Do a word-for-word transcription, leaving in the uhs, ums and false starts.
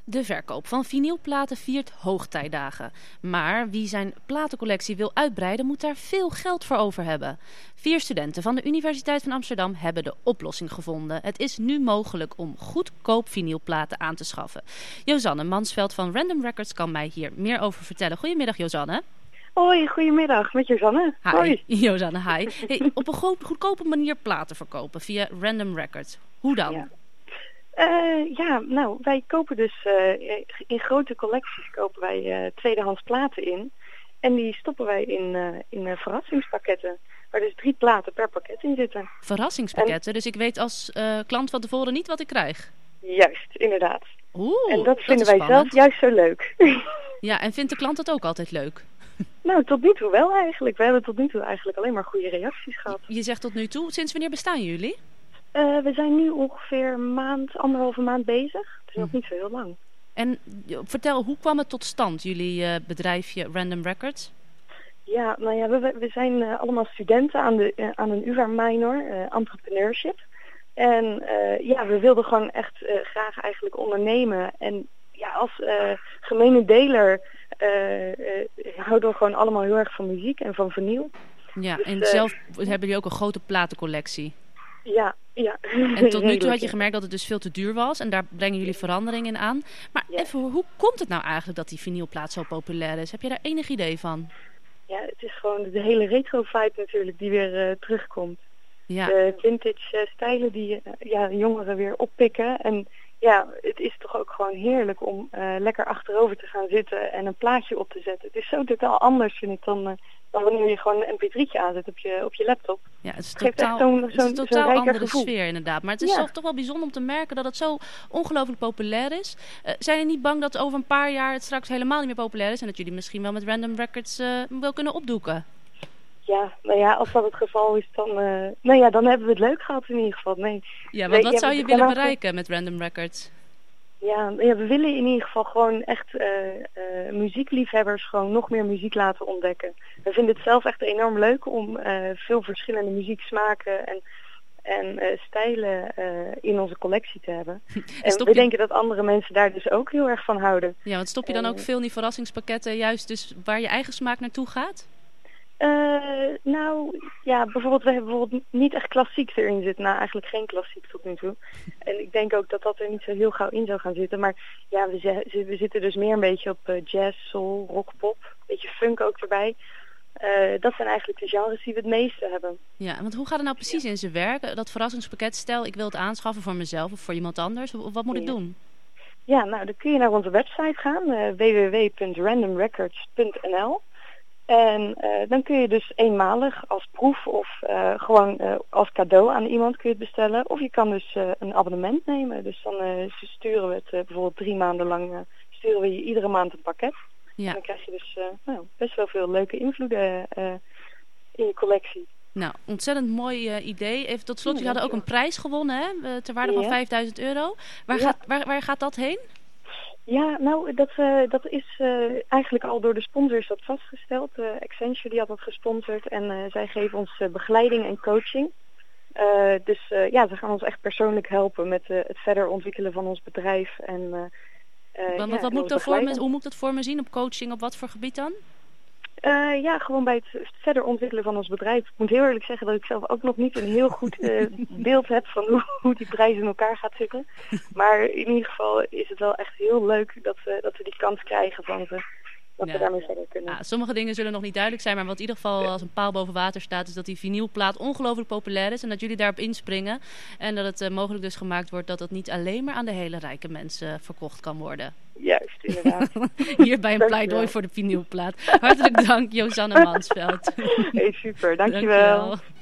De verkoop van vinylplaten viert hoogtijdagen. Maar wie zijn platencollectie wil uitbreiden, moet daar veel geld voor over hebben. Vier studenten van de Universiteit van Amsterdam hebben de oplossing gevonden. Het is nu mogelijk om goedkoop vinylplaten aan te schaffen. Jozanne Mansveld van Random Records kan mij hier meer over vertellen. Goedemiddag, Jozanne. Hoi, goedemiddag. Met Jozanne. Hi, Hoi. Jozanne, hi. Hey, op een go- goedkope manier platen verkopen via Random Records. Hoe dan? Ja. Uh, ja, nou, wij kopen dus uh, in grote collecties kopen wij uh, tweedehands platen in. En die stoppen wij in, uh, in uh, verrassingspakketten. Waar dus drie platen per pakket in zitten. Verrassingspakketten? En... Dus ik weet als uh, klant van tevoren niet wat ik krijg? Juist, inderdaad. Oeh, en dat vinden dat wij zelf juist zo leuk. Ja, en vindt de klant dat ook altijd leuk? Nou, tot nu toe wel eigenlijk. We hebben tot nu toe eigenlijk alleen maar goede reacties gehad. Je zegt tot nu toe. Sinds wanneer bestaan jullie? Uh, we zijn nu ongeveer een maand, anderhalve maand bezig. Het is nog niet zo heel lang. En vertel, hoe kwam het tot stand, jullie uh, bedrijfje Random Records? Ja, nou ja, we, we zijn uh, allemaal studenten aan, de, uh, aan een U vA minor, uh, entrepreneurship. En uh, ja, we wilden gewoon echt uh, graag eigenlijk ondernemen. En ja, als uh, gemene deler uh, uh, houden we gewoon allemaal heel erg van muziek en van vinyl. Ja, dus, en uh, zelf hebben jullie ook een grote platencollectie. Ja, ja. En tot nu toe had je gemerkt dat het dus veel te duur was. En daar brengen jullie verandering in aan. Maar ja. even, hoe komt het nou eigenlijk dat die vinylplaat zo populair is? Heb je daar enig idee van? Ja, het is gewoon de hele retro-vibe natuurlijk die weer uh, terugkomt. Ja. De vintage uh, stijlen die uh, ja, jongeren weer oppikken. En ja, het is toch ook gewoon heerlijk om uh, lekker achterover te gaan zitten en een plaatje op te zetten. Het is zo totaal anders, vind ik, dan... Uh, dan wanneer je gewoon een M P drietje aanzet op je, op je laptop. Ja, het is totaal, zo'n, zo'n, het is een totaal zo'n andere gevoel. sfeer inderdaad. Maar het is ja. toch, toch wel bijzonder om te merken dat het zo ongelooflijk populair is. Uh, zijn jullie niet bang dat over een paar jaar het straks helemaal niet meer populair is en dat jullie misschien wel met Random Records uh, wel kunnen opdoeken? Ja, nou ja, als dat het geval is, dan, uh, nou ja, dan hebben we het leuk gehad in ieder geval. Nee. Ja, want wat ja, zou je willen bereiken met Random Records? Ja, ja, we willen in ieder geval gewoon echt uh, uh, muziekliefhebbers gewoon nog meer muziek laten ontdekken. We vinden het zelf echt enorm leuk om uh, veel verschillende muzieksmaken en, en uh, stijlen uh, in onze collectie te hebben. En we je... denken dat andere mensen daar dus ook heel erg van houden. Ja, want stop je dan en, ook veel in die verrassingspakketten juist dus waar je eigen smaak naartoe gaat? Uh, nou, ja, bijvoorbeeld we hebben bijvoorbeeld niet echt klassiek erin zitten. Nou, eigenlijk geen klassiek tot nu toe. En ik denk ook dat dat er niet zo heel gauw in zou gaan zitten. Maar ja, we, z- we zitten dus meer een beetje op uh, jazz, soul, rock, pop. Een beetje funk ook erbij. Uh, dat zijn eigenlijk de genres die we het meeste hebben. Ja, want hoe gaat het nou precies ja. in zijn werk? Dat verrassingspakket, stel ik wil het aanschaffen voor mezelf of voor iemand anders. Wat moet ja. ik doen? Ja, nou, dan kun je naar onze website gaan. Uh, w w w punt random records punt n l. En uh, dan kun je dus eenmalig als proef of uh, gewoon uh, als cadeau aan iemand kun je het bestellen. Of je kan dus uh, een abonnement nemen. Dus dan uh, sturen we het uh, bijvoorbeeld drie maanden lang, uh, sturen we je iedere maand een pakket. Ja. En dan krijg je dus uh, nou, best wel veel leuke invloeden uh, in je collectie. Nou, ontzettend mooi uh, idee. Even tot slot, jullie hadden ook een prijs gewonnen, hè? Ter waarde van ja. vijfduizend euro. Waar, ja. gaat, waar, waar gaat dat heen? Ja, nou, dat, uh, dat is uh, eigenlijk al door de sponsors dat vastgesteld. Uh, Accenture die had dat gesponsord en uh, zij geven ons uh, begeleiding en coaching. Uh, dus uh, ja, ze gaan ons echt persoonlijk helpen met uh, het verder ontwikkelen van ons bedrijf. En, uh, uh, wat, ja, wat moet ik dat voor me, hoe moet ik dat voor me zien op coaching? Op wat voor gebied dan? Uh, ja, gewoon bij het verder ontwikkelen van ons bedrijf. Ik moet heel eerlijk zeggen dat ik zelf ook nog niet een heel goed uh, beeld heb van hoe, hoe die prijs in elkaar gaat zitten. Maar in ieder geval is het wel echt heel leuk dat we, dat we die kans krijgen van ze. Dat ja. we daarmee verder kunnen. Ja, sommige dingen zullen nog niet duidelijk zijn, maar wat in ieder geval ja. als een paal boven water staat, is dat die vinylplaat ongelooflijk populair is en dat jullie daarop inspringen. En dat het uh, mogelijk dus gemaakt wordt dat het niet alleen maar aan de hele rijke mensen uh, verkocht kan worden. Juist, inderdaad. Hierbij een pleidooi voor de vinylplaat. Hartelijk dank, Jozanne Mansveld. Hey, super, dankjewel. dankjewel.